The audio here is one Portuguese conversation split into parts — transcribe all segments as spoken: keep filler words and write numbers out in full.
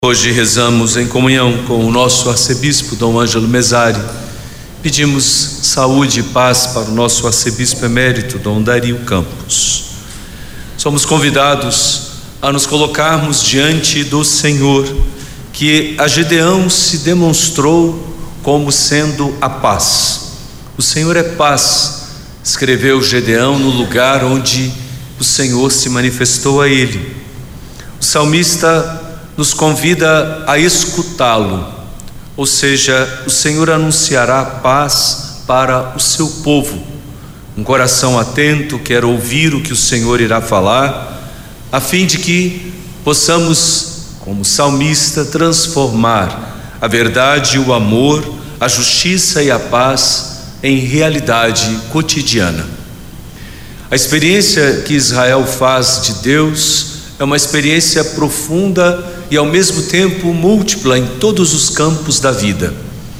Hoje rezamos em comunhão com o nosso arcebispo Dom Ângelo Mesari. Pedimos saúde e paz para o nosso arcebispo emérito Dom Dario Campos. Somos convidados a nos colocarmos diante do Senhor, que a Gedeão se demonstrou como sendo a paz. O Senhor é paz, escreveu Gedeão no lugar onde o Senhor se manifestou a ele. O salmista nos convida a escutá-lo, ou seja, o Senhor anunciará paz para o seu povo. Um coração atento quer ouvir o que o Senhor irá falar, a fim de que possamos, como salmista, transformar a verdade, o amor, a justiça e a paz em realidade cotidiana. A experiência que Israel faz de Deus é uma experiência profunda e ao mesmo tempo múltipla em todos os campos da vida.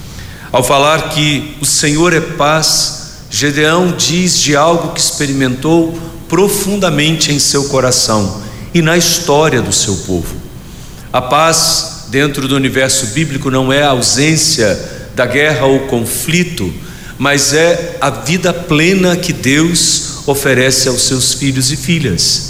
Ao falar que o Senhor é paz, Gedeão diz de algo que experimentou profundamente em seu coração e na história do seu povo. A paz dentro do universo bíblico não é a ausência da guerra ou conflito, mas é a vida plena que Deus oferece aos seus filhos e filhas.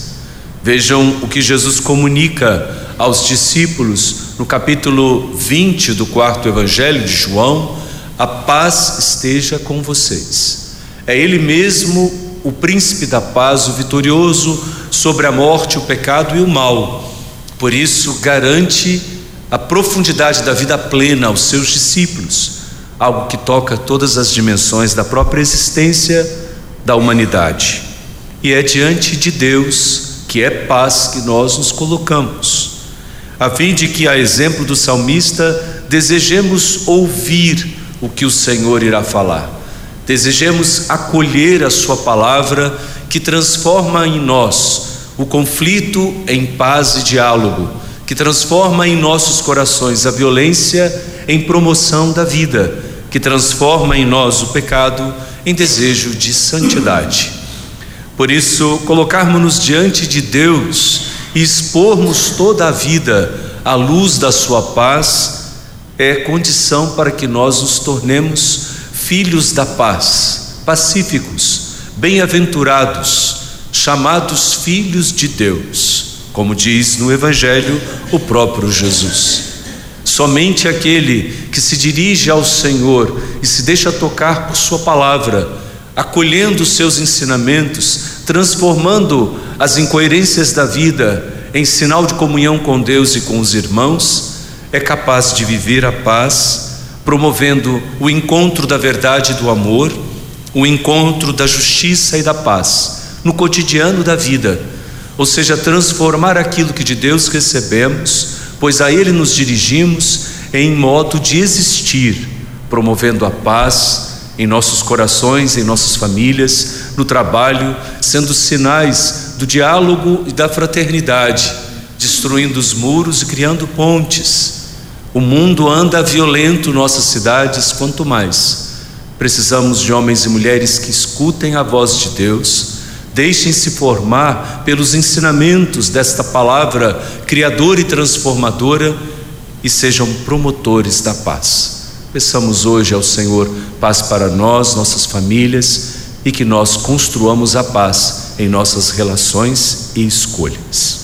Vejam o que Jesus comunica aos discípulos no capítulo vinte do quarto evangelho de João: a paz esteja com vocês. É Ele mesmo o príncipe da paz, o vitorioso sobre a morte, o pecado e o mal. Por isso garante a profundidade da vida plena aos seus discípulos, algo que toca todas as dimensões da própria existência da humanidade. E é diante de Deus, que é paz, que nós nos colocamos, a fim de que, a exemplo do salmista, desejemos ouvir o que o Senhor irá falar, desejemos acolher a sua palavra, que transforma em nós o conflito em paz e diálogo, que transforma em nossos corações a violência em promoção da vida, que transforma em nós o pecado em desejo de santidade. Por isso, colocarmos-nos diante de Deus e expormos toda a vida à luz da sua paz é condição para que nós nos tornemos filhos da paz, pacíficos, bem-aventurados, chamados filhos de Deus, como diz no Evangelho o próprio Jesus. Somente aquele que se dirige ao Senhor e se deixa tocar por sua palavra, acolhendo os seus ensinamentos, transformando as incoerências da vida em sinal de comunhão com Deus e com os irmãos, é capaz de viver a paz, promovendo o encontro da verdade e do amor, o encontro da justiça e da paz no cotidiano da vida, ou seja, transformar aquilo que de Deus recebemos, pois a Ele nos dirigimos, em modo de existir, promovendo a paz em nossos corações, em nossas famílias, no trabalho, sendo sinais do diálogo e da fraternidade, destruindo os muros e criando pontes. O mundo anda violento, nossas cidades, quanto mais. Precisamos de homens e mulheres que escutem a voz de Deus, deixem-se formar pelos ensinamentos desta palavra criadora e transformadora e sejam promotores da paz. Peçamos hoje ao Senhor paz para nós, nossas famílias, e que nós construamos a paz em nossas relações e escolhas.